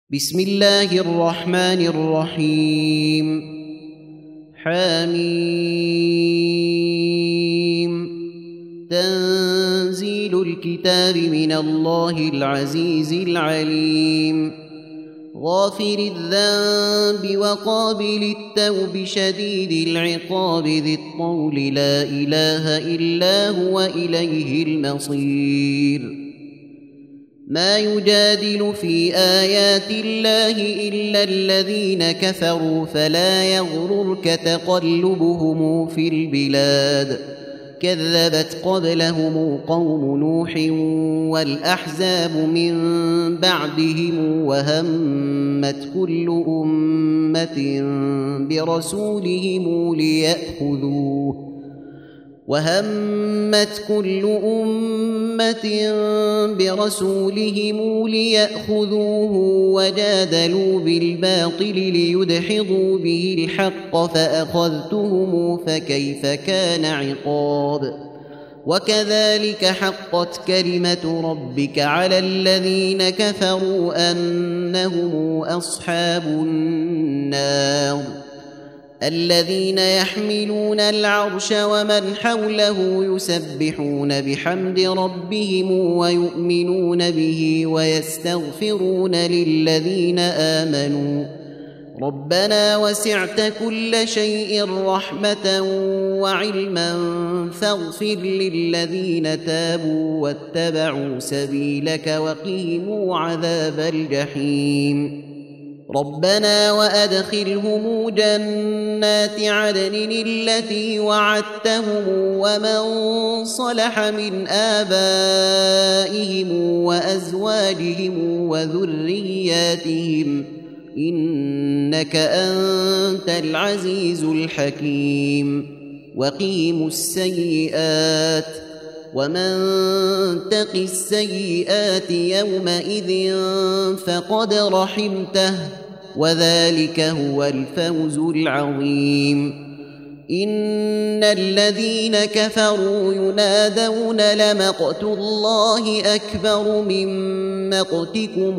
بسم الله الرحمن الرحيم حميم تنزيل الكتاب من الله العزيز العليم غافر الذنب وقابل التوب شديد العقاب ذي الطول لا إله إلا هو إليه المصير ما يجادل في آيات الله إلا الذين كفروا فلا يغررك تقلبهم في البلاد كذبت قبلهم قوم نوح والأحزاب من بعدهم وهمت كل أمة برسولهم ليأخذوه وجادلوا بالباطل ليدحضوا به الحق فأخذتهم فكيف كان عقاب وكذلك حقت كلمة ربك على الذين كفروا أنهم أصحاب النار الذين يحملون العرش ومن حوله يسبحون بحمد ربهم ويؤمنون به ويستغفرون للذين آمنوا ربنا وسعت كل شيء رحمة وعلما فاغفر للذين تابوا واتبعوا سبيلك وقهم عذاب الجحيم ربنا وأدخلهم جنات عدن التي وعدتهم ومن صلح من آبائهم وأزواجهم وذرياتهم إنك أنت العزيز الحكيم وقهم السيئات ومن تق السيئات يومئذ فقد رحمته وذلك هو الفوز العظيم إن الذين كفروا ينادون لمقت الله أكبر من مقتكم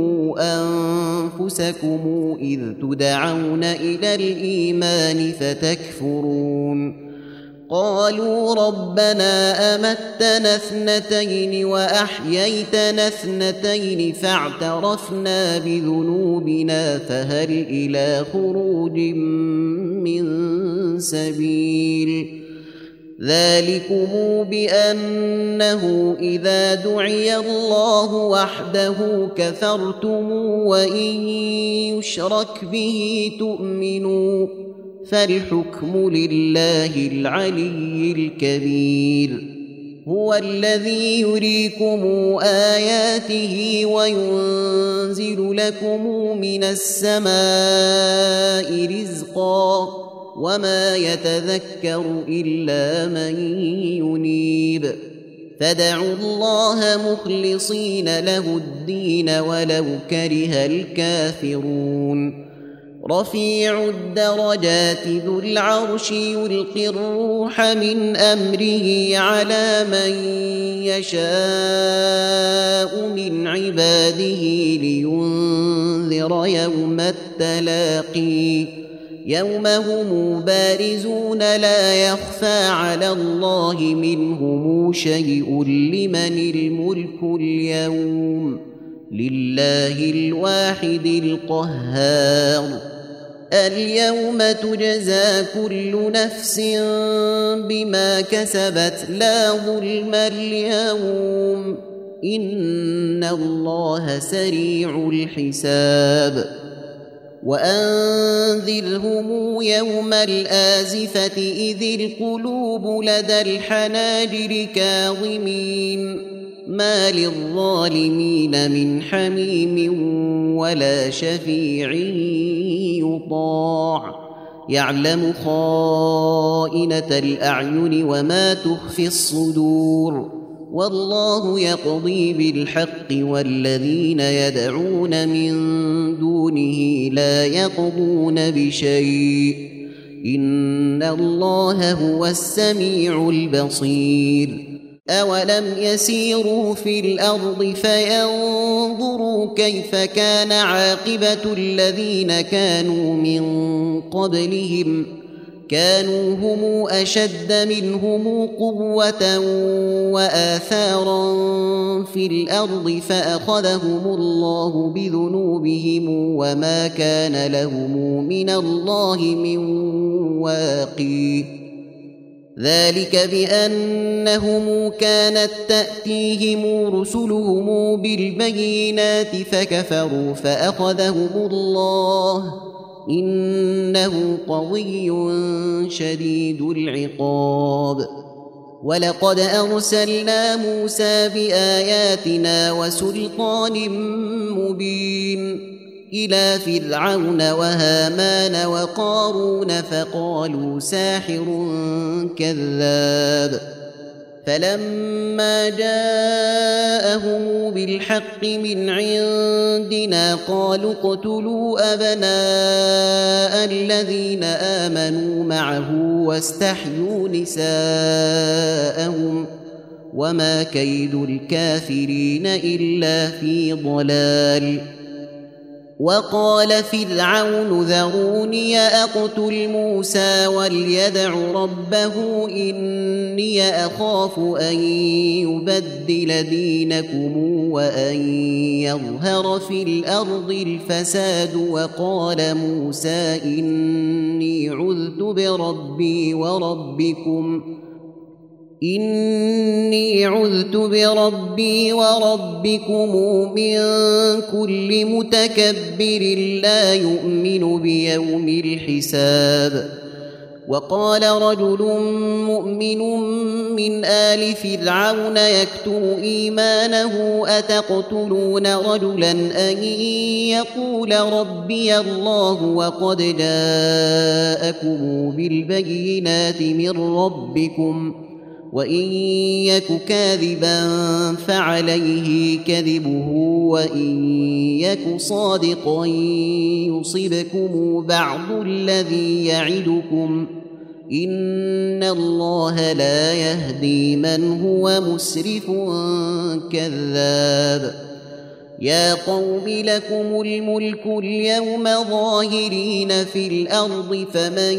أنفسكم إذ تدعون إلى الإيمان فتكفرون قالوا ربنا أمتنا اثنتين وأحييتنا اثنتين فاعترفنا بذنوبنا فهل إلى خروج من سبيل ذلكم بأنه إذا دعي الله وحده كفرتم وإن يشرك به تؤمنوا فالحكم لله العلي الكبير هو الذي يريكم آياته وينزل لكم من السماء رزقا وما يتذكر إلا من ينيب فادعوا الله مخلصين له الدين ولو كره الكافرون رفيع الدرجات ذو العرش يلقي الروح من أمره على من يشاء من عباده لينذر يوم التلاقي يوم هم بارزون لا يخفى على الله منهم شيء لمن الملك اليوم لله الواحد القهار اليوم تجزى كل نفس بما كسبت لا ظلم اليوم إن الله سريع الحساب وأنذرهم يوم الآزفة إذ القلوب لدى الحناجر كاظمين ما للظالمين من حميم ولا شفيع يطاع يعلم خائنة الأعين وما تخفي الصدور والله يقضي بالحق والذين يدعون من دونه لا يقضون بشيء إن الله هو السميع البصير أولم يسيروا في الأرض فينظروا كيف كان عاقبة الذين كانوا من قبلهم كانوا هم أشد منهم قوة وآثارا في الأرض فأخذهم الله بذنوبهم وما كان لهم من الله من واق ذلك بأنهم كانت تأتيهم رسلهم بالبينات فكفروا فأخذهم الله إنه قوي شديد العقاب ولقد أرسلنا موسى بآياتنا وسلطان مبين إلى فرعون وهامان وقارون فقالوا ساحر كذاب فلما جاءهم بالحق من عندنا قالوا اقتلوا أبناء الذين آمنوا معه واستحيوا نساءهم وما كيد الكافرين إلا في ضلال وقال فرعون ذروني أقتل موسى وليدع ربه إني أخاف أن يبدل دينكم وأن يظهر في الأرض الفساد وقال موسى إني عذت بربي وربكم من كل متكبر لا يؤمن بيوم الحساب وقال رجل مؤمن من آل فرعون يكتم إيمانه أتقتلون رجلا أن يقول ربي الله وقد جاءكم بالبينات من ربكم وإن يك كاذبا فعليه كذبه وإن يك صادقا يصبكم بعض الذي يعدكم إن الله لا يهدي من هو مسرف كذاب يا قوم لكم الملك اليوم ظاهرين في الأرض فمن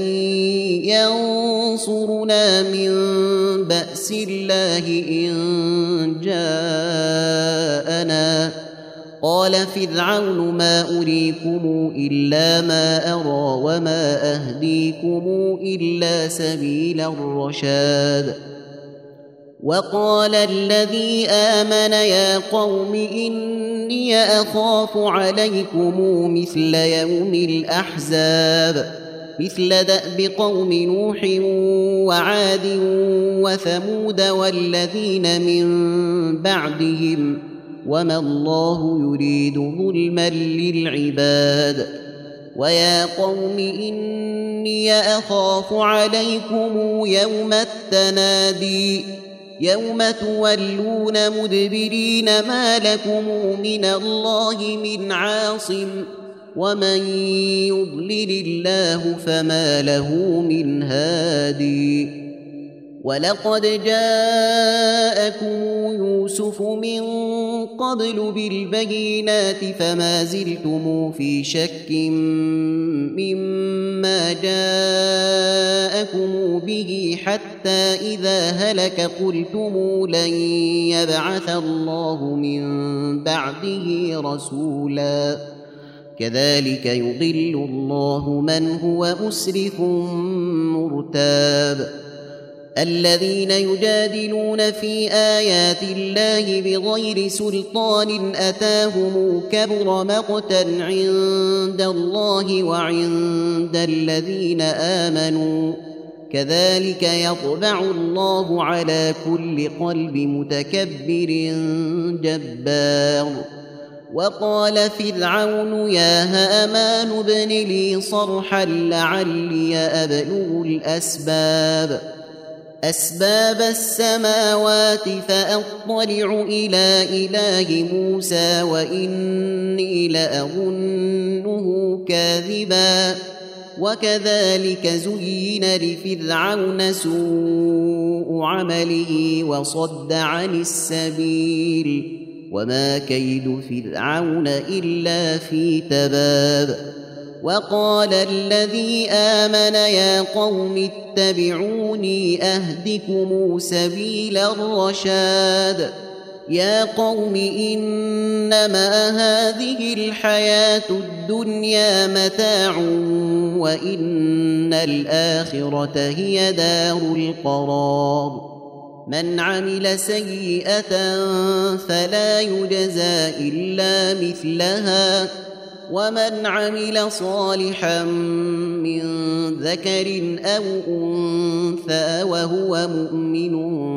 ينصرنا من بأس الله إن جاءنا قال فرعون ما أريكم إلا ما أرى وما أهديكم إلا سبيل الرشاد وقال الذي آمن يا قوم إني أخاف عليكم مثل يوم الأحزاب مثل دأب قوم نوح وعاد وثمود والذين من بعدهم وما الله يريد ظلما للعباد ويا قوم إني أخاف عليكم يوم التنادي يوم تولون مدبرين ما لكم من الله من عاصم ومن يضلل الله فما له من هادي ولقد جاءكم يوسف من قبل بالبينات فما زلتم في شك مما جاءكم به حتى إذا هلك قلتم لن يبعث الله من بعده رسولا كذلك يضل الله من هو مسرف مرتاب الذين يجادلون في آيات الله بغير سلطان أتاهم كبر مقتا عند الله وعند الذين آمنوا كذلك يطبع الله على كل قلب متكبر جبار وقال فرعون يا هامان ابن لي صرحا لعلي أبلغ أسباب السماوات فأطلع إلى إله موسى وإني لأظنه كاذبا وكذلك زين لفرعون سوء عمله وصد عن السبيل وما كيد فرعون إلا في تباب. وقال الذي آمن يا قوم اتبعوني أهدكم سبيل الرشاد. يا قوم إنما هذه الحياة الدنيا متاع وإن الآخرة هي دار القرار. من عمل سيئة فلا يجزى إلا مثلها ومن عمل صالحا من ذكر أو أنثى وهو مؤمن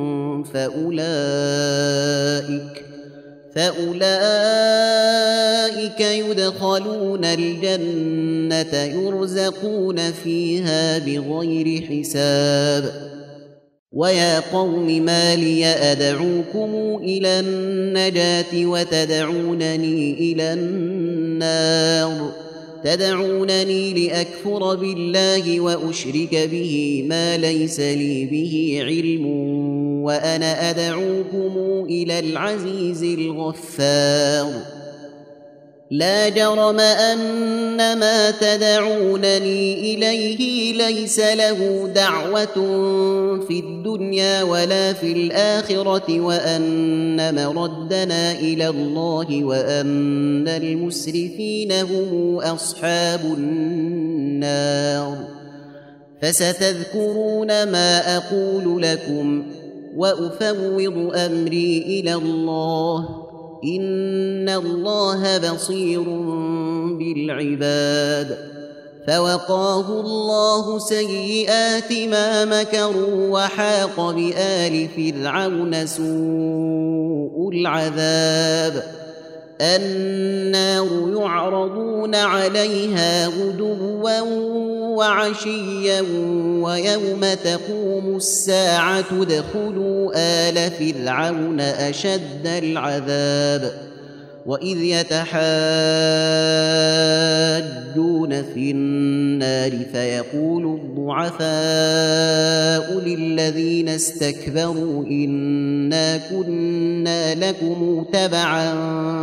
فأولئك يدخلون الجنة يرزقون فيها بغير حساب. ويا قوم ما لي أدعوكم إلى النجاة وتدعونني إلى النار؟ تدعونني لأكفر بالله وأشرك به ما ليس لي به علم وأنا أدعوكم إلى العزيز الغفار. لا جرم أن ما تدعونني إليه ليس له دعوة في الدنيا ولا في الآخرة وأن مردنا إلى الله وأن المسرفين هم أصحاب النار. فستذكرون ما أقول لكم وأفوض أمري إلى الله إن الله بصير بالعباد. فوقاه الله سيئات ما مكروا وحاق بآل فرعون سوء العذاب. النار يعرضون عليها غدوا وعشيا ويوم تقوم الساعة ادخلوا آل فرعون أشد العذاب. وإذ يتحاجون في النار فيقول الضعفاء للذين استكبروا إنا كنا لكم تبعا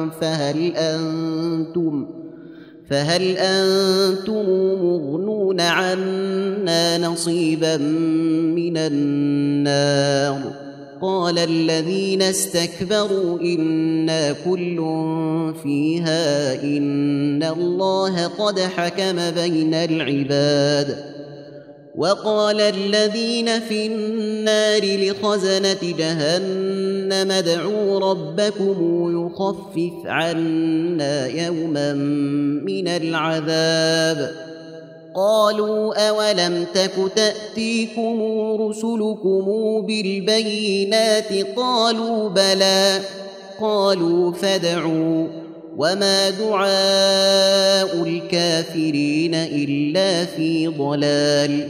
فهل أنتم مغنون عنا نصيبا من النار؟ قال الذين استكبروا إنا كل فيها إن الله قد حكم بين العباد. وقال الذين في النار لخزنة جهنم ادعوا ربكم يخفف عنا يوما من العذاب. قالوا أولم تك تأتيكم رسلكم بالبينات قالوا بلى قالوا فادعوا وما دعاء الكافرين إلا في ضلال.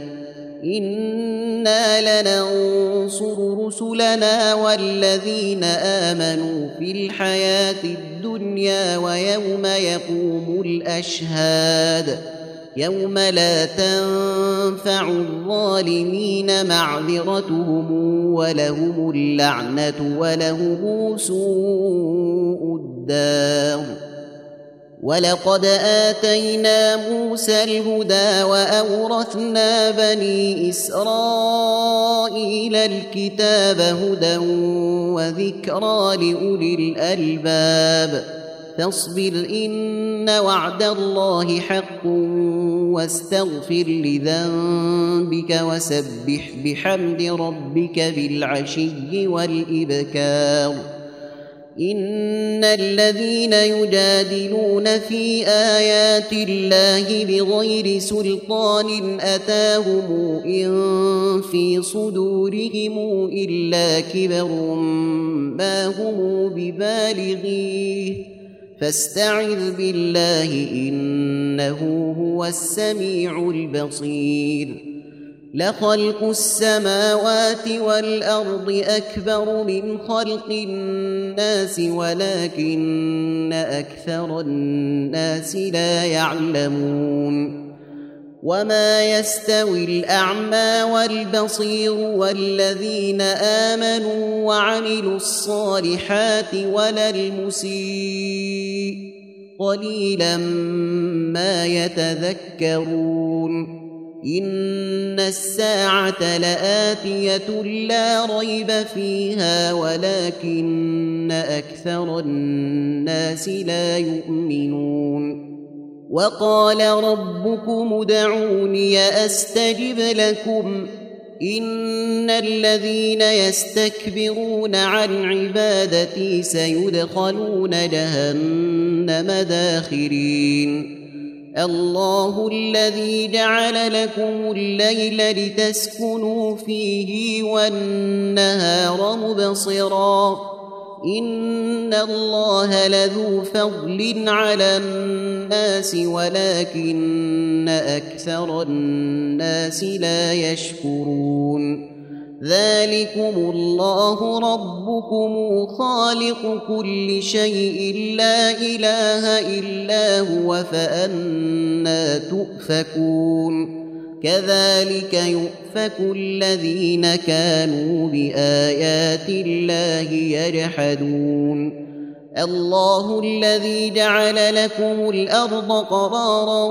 إنا لننصر رسلنا والذين آمنوا في الحياة الدنيا ويوم يقوم الأشهاد يوم لا تنفع الظالمين معذرتهم ولهم اللعنة ولهم سوء الدار. ولقد آتينا موسى الهدى وأورثنا بني إسرائيل الكتاب هدى وذكرى لأولي الألباب. فاصبر إن وعد الله حق واستغفر لذنبك وسبح بحمد ربك بالعشي والإبكار. إن الذين يجادلون في آيات الله بغير سلطان أتاهم إن في صدورهم إلا كبر ما هم ببالغيه فاستعذ بالله إنه هو السميع البصير. لخلق السماوات والأرض أكبر من خلق الناس ولكن أكثر الناس لا يعلمون. وما يستوي الأعمى والبصير والذين آمنوا وعملوا الصالحات ولا المسيء قليلا ما يتذكرون إن الساعة لآتية لا ريب فيها ولكن أكثر الناس لا يؤمنون وقال ربكم ادعوني أستجب لكم إن الذين يستكبرون عن عبادتي سيدخلون جهنم داخرين الله الذي جعل لكم الليل لتسكنوا فيه والنهار مبصرا إن الله لذو فضل على الناس ولكن أكثر الناس لا يشكرون ذلكم الله ربكم خالق كل شيء لا إله إلا هو فأنى تؤفكون كذلك يؤفك الذين كانوا بآيات الله يجحدون الله الذي جعل لكم الأرض قرارا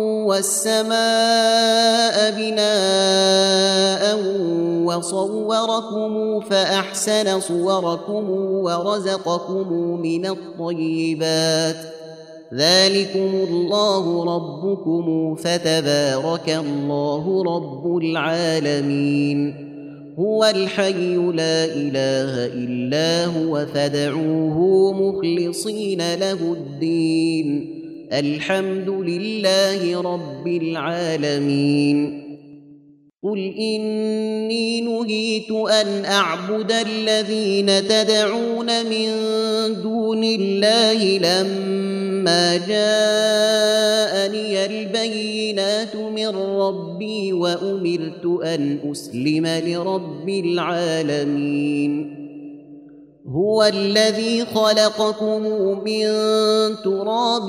والسماء بناء وصوركم فأحسن صوركم ورزقكم من الطيبات ذلكم الله ربكم فتبارك الله رب العالمين هو الحي لا إله إلا هو فادعوه مخلصين له الدين الحمد لله رب العالمين قل إني نهيت أن أعبد الذين تدعون من دون الله لما جاءني البينات من ربي وأمرت أن أسلم لرب العالمين هو الذي خلقكم من تراب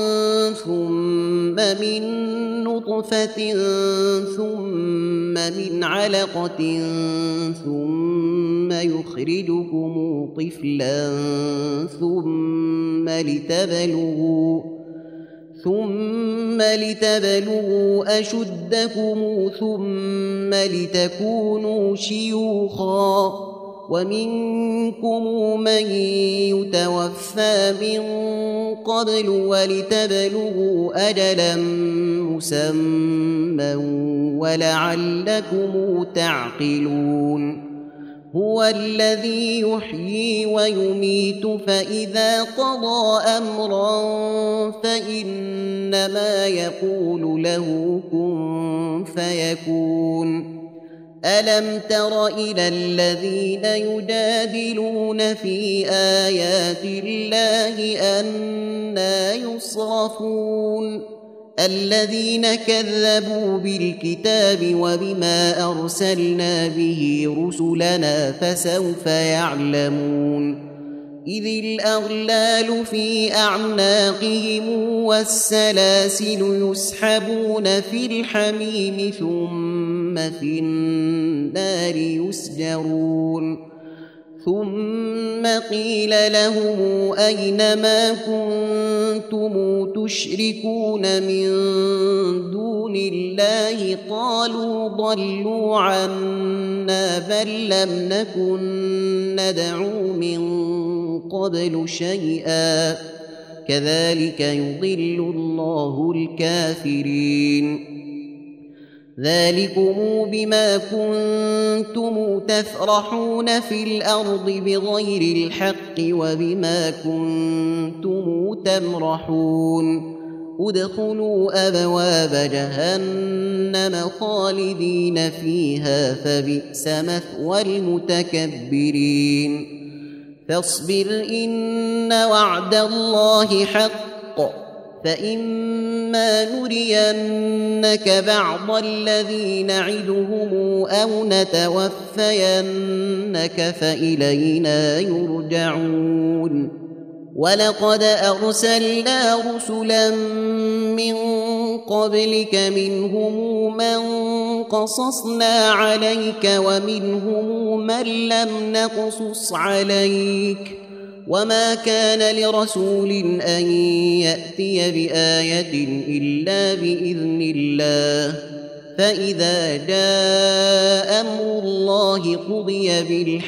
ثم من نطفة ثم من علقة ثم يخرجكم طفلا ثم لتبلغوا أشدكم ثم لتكونوا شيوخا ومنكم من يتوفى من قبل ولتبلغوا أجلا مسمى ولعلكم تعقلون هو الذي يحيي ويميت فإذا قضى أمرا فإنما يقول له كن فيكون ألم تر إلى الذين يجادلون في آيات الله أنى يصرفون الذين كذبوا بالكتاب وبما أرسلنا به رسلنا فسوف يعلمون إذ الأغلال في أعناقهم والسلاسل يسحبون في الحميم ثم في النار يسجرون ثم قيل لهم أين ما كنتم تشركون من دون الله قالوا ضلوا عنا بل لم نكن ندعو من قبل شيئا كذلك يضل الله الكافرين ذلكم بما كنتم تفرحون في الأرض بغير الحق وبما كنتم تمرحون ادخلوا أبواب جهنم خالدين فيها فبئس مثوى المتكبرين فاصبر إن وعد الله حق فإما نرينك بعض الذي نعدهم أو نتوفينك فإلينا يرجعون ولقد أرسلنا رسلا من قبلك منهم من قصصنا عليك ومنهم من لم نقصص عليك وما كان لرسول أن يأتي بآية إلا بإذن الله فإذا جاء أمر الله قضي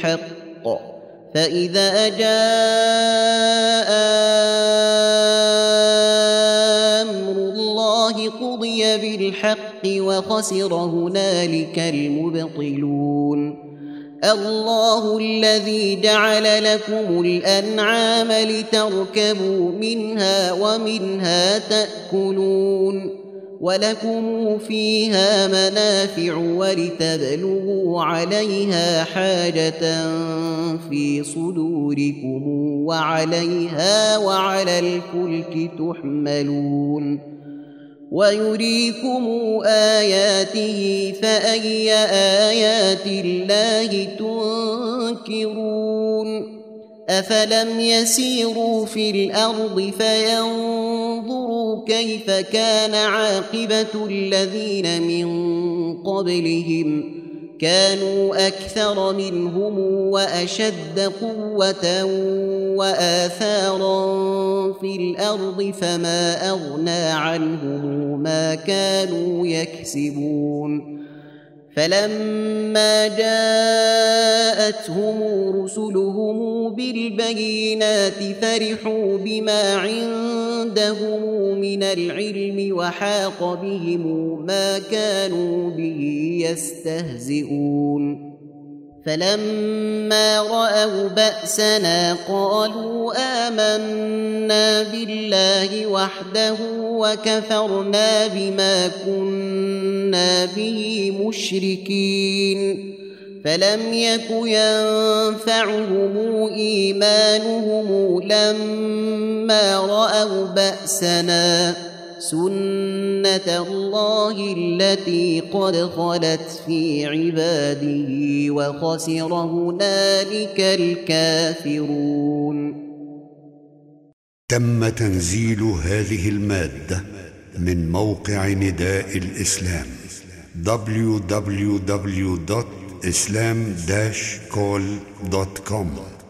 بالحق وخسر هنالك المبطلون الله الذي جعل لكم الأنعام لتركبوا منها ومنها تأكلون ولكم فيها منافع ولتبلغوا عليها حاجة في صدوركم وعليها وعلى الفلك تحملون ويريكم آياته فأي آيات الله تنكرون أفلم يسيروا في الأرض فينظروا كيف كان عاقبة الذين من قبلهم كانوا أكثر منهم وأشد قوة وآثارا في الأرض فما أغنى عنهم ما كانوا يكسبون فلما جاءتهم رسلهم بالبينات فرحوا بما عندهم من العلم وحاق بهم ما كانوا به يستهزئون فلما رأوا بأسنا قالوا آمنا بالله وحده وكفرنا بما كنا به مشركين فلم يك ينفعهم إيمانهم لما رأوا بأسنا سنة الله التي قد خلت في عباده وخسر هنالك الكافرون. تم تنزيل هذه المادة من موقع نداء الإسلام www.islam-call.com